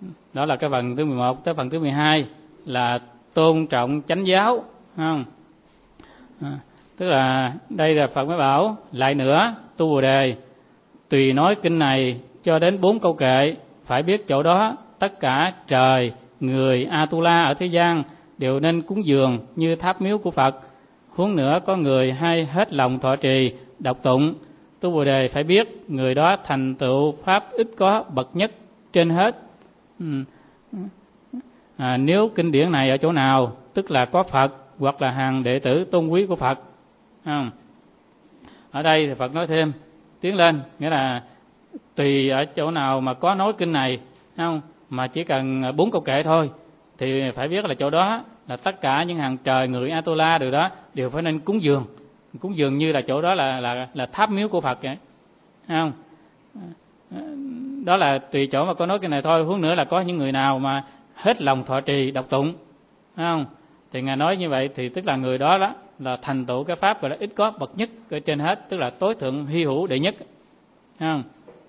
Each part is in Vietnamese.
Đó là cái phần thứ 11. Tới phần thứ 12 là tôn trọng chánh giáo, không? Tức là đây là Phật mới bảo lại nữa, tu Bồ Đề tùy nói kinh này cho đến 4 câu kệ, phải biết chỗ đó tất cả trời, người, Atula ở thế gian đều nên cúng dường như tháp miếu của Phật. Huống nữa có người hay hết lòng thọ trì, đọc tụng, tu Bồ Đề phải biết người đó thành tựu pháp ít có bậc nhất trên hết. Nếu kinh điển này ở chỗ nào tức là có Phật hoặc là hàng đệ tử tôn quý của Phật. Ở đây thì Phật nói thêm tiến lên, nghĩa là tùy ở chỗ nào mà có nói kinh này, không, mà chỉ cần 4 câu kệ thôi thì phải biết là chỗ đó là tất cả những hàng trời, người, Atula đều đó đều phải nên cúng dường như là chỗ đó là tháp miếu của Phật vậy, không? Đó là tùy chỗ mà có nói cái này thôi. Huống nữa là có những người nào mà hết lòng thọ trì đọc tụng, không, thì Ngài nói như vậy thì tức là người đó đó là thành tựu cái pháp gọi là ít có bậc nhất ở trên hết, tức là tối thượng hy hữu đệ nhất, không?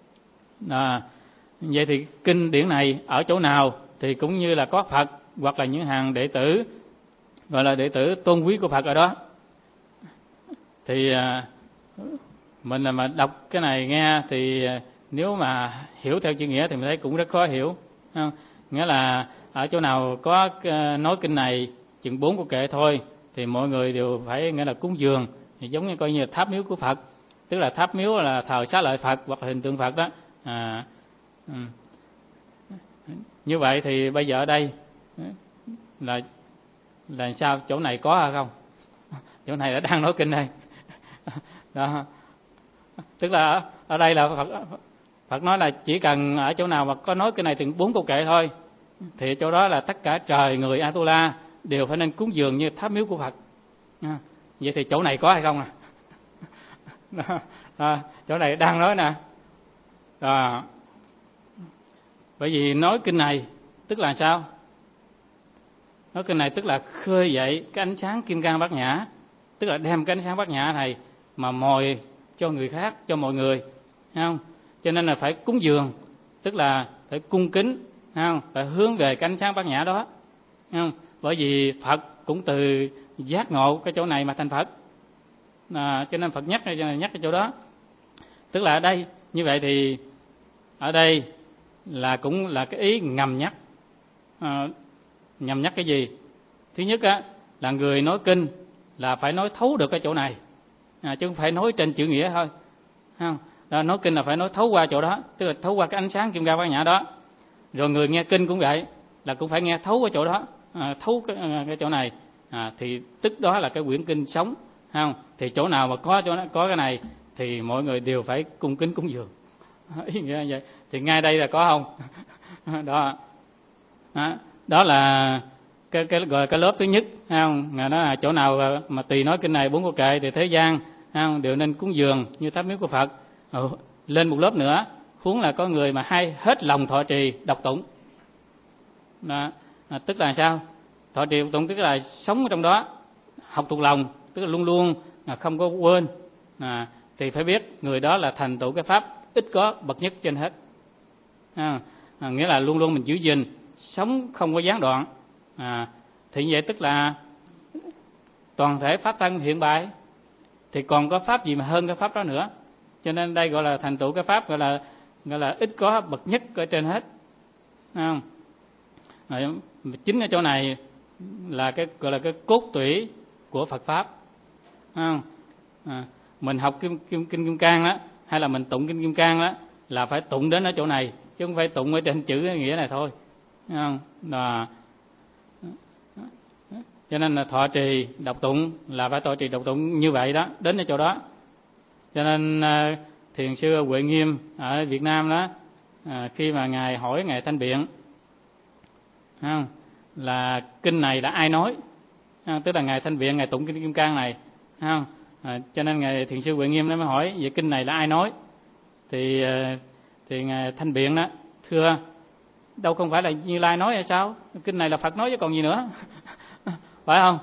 Vậy thì kinh điển này ở chỗ nào thì cũng như là có Phật hoặc là những hàng đệ tử gọi là đệ tử tôn quý của Phật ở đó. Thì mình mà đọc cái này nghe thì nếu mà hiểu theo chữ nghĩa thì mình thấy cũng rất khó hiểu, không? Nghĩa là ở chỗ nào có nói kinh này chừng 4 câu kệ thôi thì mọi người đều phải nghĩa là cúng dường, thì giống như coi như là tháp miếu của Phật, tức là tháp miếu là thờ xá lợi Phật hoặc là hình tượng Phật đó. Như vậy thì bây giờ ở đây là sao, chỗ này có hay không? Chỗ này đã đang nói kinh đây đó. Tức là ở đây là Phật nói là chỉ cần ở chỗ nào mà có nói cái này từ 4 câu kệ thôi thì chỗ đó là tất cả trời, người, Atula đều phải nên cúng dường như tháp miếu của Phật. Vậy thì chỗ này có hay không chỗ này đang nói nè. Bởi vì nói kinh này tức là sao? Nói kinh này tức là khơi dậy cái ánh sáng kim cang bát nhã, tức là đem cái ánh sáng bát nhã này mà mồi cho người khác, cho mọi người, không? Cho nên là phải cúng dường, tức là phải cung kính, không? Phải hướng về cái ánh sáng bát nhã đó, không? Bởi vì Phật cũng từ giác ngộ cái chỗ này mà thành Phật, cho nên Phật nhắc cái chỗ đó. Tức là ở đây như vậy thì ở đây là cũng là cái ý ngầm nhắc. Nhằm nhắc cái gì? Thứ nhất á, là người nói kinh là phải nói thấu được cái chỗ này, chứ không phải nói trên chữ nghĩa thôi, không? Nói kinh là phải nói thấu qua chỗ đó, tức là thấu qua cái ánh sáng kim cang bát nhã đó. Rồi người nghe kinh cũng vậy, là cũng phải nghe thấu cái chỗ đó, thấu cái chỗ này, thì tức đó là cái quyển kinh sống, không? Thì chỗ nào mà có cái này thì mọi người đều phải cung kính cúng dường. Ý nghĩa vậy. Thì ngay đây là có không? Đó là cái gọi cái lớp thứ nhất, không? Ngài nói là chỗ nào mà tùy nói kinh này 4 câu kệ thì thế gian, không, đều nên cúng dường như tháp miếu của Phật. Lên một lớp nữa, huống là có người mà hay hết lòng thọ trì đọc tụng. Tức là sao? Thọ trì đọc tụng tức là sống ở trong đó, học thuộc lòng, tức là luôn luôn không có quên. Thì phải biết người đó là thành tựu cái pháp ít có bậc nhất trên hết. Nghĩa là luôn luôn mình giữ gìn, sống không có gián đoạn. Thì vậy tức là toàn thể pháp thân hiện bày, thì còn có pháp gì mà hơn cái pháp đó nữa. Cho nên đây gọi là thành tựu cái pháp gọi là ít có bậc nhất ở trên hết, không? Chính ở chỗ này là cái gọi là cái cốt tủy của Phật pháp, không? Mình học kinh Kim Cang đó, hay là mình tụng kinh Kim Cang đó, là phải tụng đến ở chỗ này, chứ không phải tụng ở trên chữ nghĩa này thôi, không? Cho nên là thọ trì đọc tụng là phải thọ trì đọc tụng như vậy đó, đến ở chỗ đó. Cho nên thiền sư Huệ Nghiêm ở Việt Nam đó, khi mà ngài hỏi ngài Thanh Biện, không, là kinh này là ai nói, tức là ngài Thanh Biện ngài tụng kinh Kim Cang này, không? Cho nên ngài thiền sư Huệ Nghiêm nó mới hỏi về kinh này là ai nói. Thì ngài Thanh Biện đó thưa, đâu không phải là Như Lai nói hay sao? Kinh này là Phật nói chứ còn gì nữa. Phải không?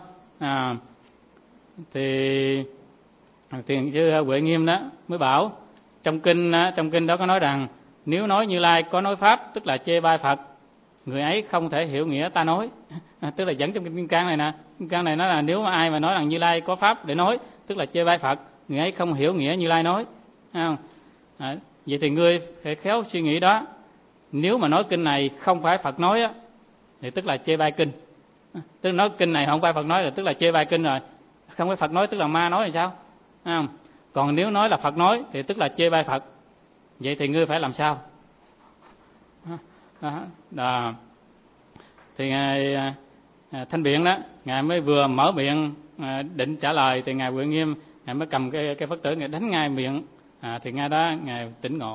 Thì thiền sư Huệ Nghiêm đó mới bảo trong kinh đó có nói rằng nếu nói Như Lai có nói pháp tức là chê bai Phật, người ấy không thể hiểu nghĩa ta nói. Tức là dẫn trong kinh Kim Cang này nè. Kim Cang này nói là nếu mà ai mà nói rằng Như Lai có pháp để nói, tức là chê bai Phật, người ấy không hiểu nghĩa Như Lai nói. Không? Vậy thì ngươi phải khéo suy nghĩ đó. Nếu mà nói kinh này không phải Phật nói á, thì tức là chê bai kinh. Tức là nói kinh này không phải Phật nói, là tức là chê bai kinh rồi. Không phải Phật nói tức là ma nói thì sao? Không? Còn nếu nói là Phật nói thì tức là chê bai Phật. Vậy thì ngươi phải làm sao? Đó. Thì ngài Thanh Biện đó, ngài mới vừa mở miệng định trả lời thì ngài Huệ Nghiêm ngài mới cầm cái Phật tử ngài đánh ngay miệng, thì ngay đó ngài tỉnh ngộ.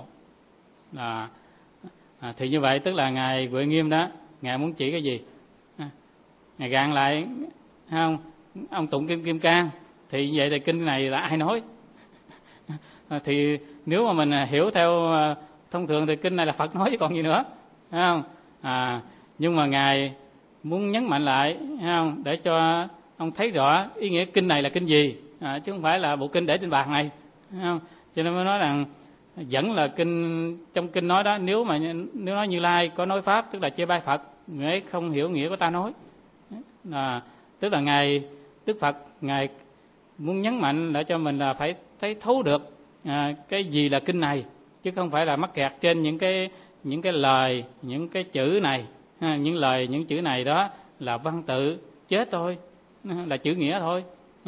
Thì như vậy tức là ngài Huệ Nghiêm đó, ngài muốn chỉ cái gì? Ngài gạn lại, không? Ông tụng kinh Kim Cang, thì vậy thì kinh này là ai nói? Thì nếu mà mình hiểu theo thông thường thì kinh này là Phật nói chứ còn gì nữa, phải không? Nhưng mà ngài muốn nhấn mạnh lại, không? Để cho ông thấy rõ ý nghĩa kinh này là kinh gì, chứ không phải là bộ kinh để trên bàn này, không? Cho nên mới nói rằng vẫn là kinh, trong kinh nói đó, nếu nói Như Lai có nói pháp tức là chê bai Phật, người ấy không hiểu nghĩa của ta nói. Tức là ngài Đức Phật ngài muốn nhấn mạnh để cho mình là phải thấy thấu được cái gì là kinh này, chứ không phải là mắc kẹt trên những cái lời, những cái chữ này. Những lời, những chữ này đó là văn tự chết thôi, là chữ nghĩa thôi.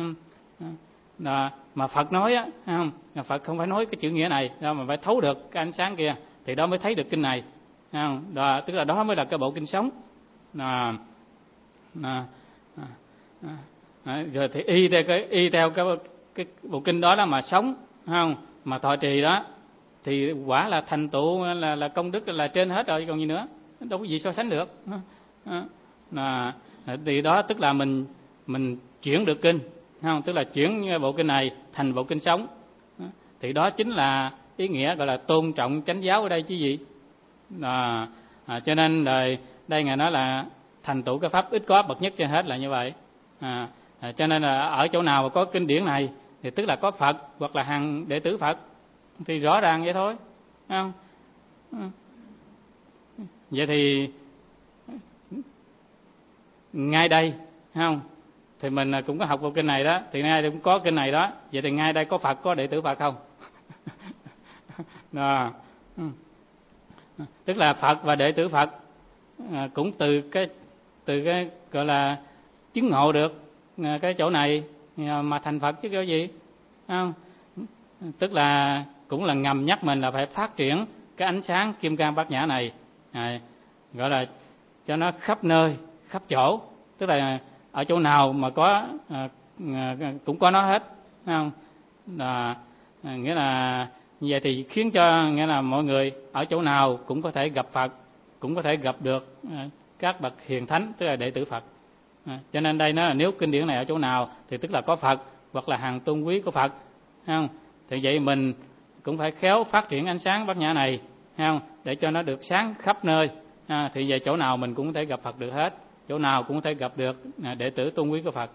Mà Phật nói á, không? Phật không phải nói cái chữ nghĩa này đâu, mà phải thấu được cái ánh sáng kia thì đó mới thấy được kinh này, không? Đó, tức là đó mới là cái bộ kinh sống. Rồi thì y theo cái bộ kinh đó mà sống, không? Mà thọ trì đó thì quả là thành tựu, là công đức là trên hết rồi còn gì nữa, đâu có gì so sánh được. Thì đó tức là mình chuyển được kinh, không? Tức là chuyển bộ kinh này thành bộ kinh sống, thì đó chính là ý nghĩa gọi là tôn trọng chánh giáo ở đây chứ gì. Cho nên đây ngài nói là thành tựu cái pháp ít có bậc nhất trên hết là như vậy. Cho nên là ở chỗ nào mà có kinh điển này thì tức là có Phật hoặc là hàng đệ tử Phật, thì rõ ràng vậy thôi, không? Vậy thì ngay đây, không? Thì mình cũng có học bộ kinh này đó, thì ngay đây cũng có kinh này đó. Vậy thì ngay đây có Phật, có đệ tử Phật không? Tức là Phật và đệ tử Phật cũng từ cái gọi là chứng ngộ được cái chỗ này mà thành Phật chứ cái gì, không? Tức là cũng là ngầm nhắc mình là phải phát triển cái ánh sáng kim cang bát nhã này, gọi là cho nó khắp nơi, khắp chỗ. Tức là ở chỗ nào mà có cũng có nó hết, không? Nghĩa là như vậy thì khiến cho nghĩa là mọi người ở chỗ nào cũng có thể gặp Phật, cũng có thể gặp được các bậc hiền thánh, tức là đệ tử Phật. Cho nên đây nó là nếu kinh điển này ở chỗ nào thì tức là có Phật hoặc là hàng tôn quý của Phật, không? Thì vậy mình cũng phải khéo phát triển ánh sáng bát nhã này, không? Để cho nó được sáng khắp nơi. Thì vậy chỗ nào mình cũng có thể gặp Phật được hết, chỗ nào cũng có thể gặp được đệ tử tôn quý của Phật.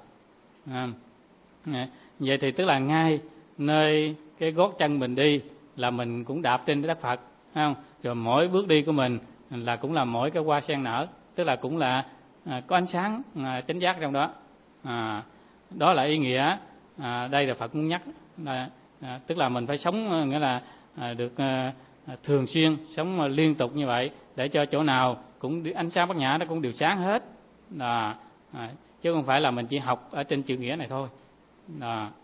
Vậy thì tức là ngay nơi cái gót chân mình đi là mình cũng đạp trên đất Phật, không? Rồi mỗi bước đi của mình là cũng là mỗi cái hoa sen nở, tức là cũng là có ánh sáng chánh giác trong đó. Đó là ý nghĩa đây là Phật muốn nhắc, tức là mình phải sống nghĩa là được thường xuyên, sống liên tục như vậy, để cho chỗ nào cũng ánh sáng bát nhã nó cũng đều sáng hết, chứ không phải là mình chỉ học ở trên chữ nghĩa này thôi.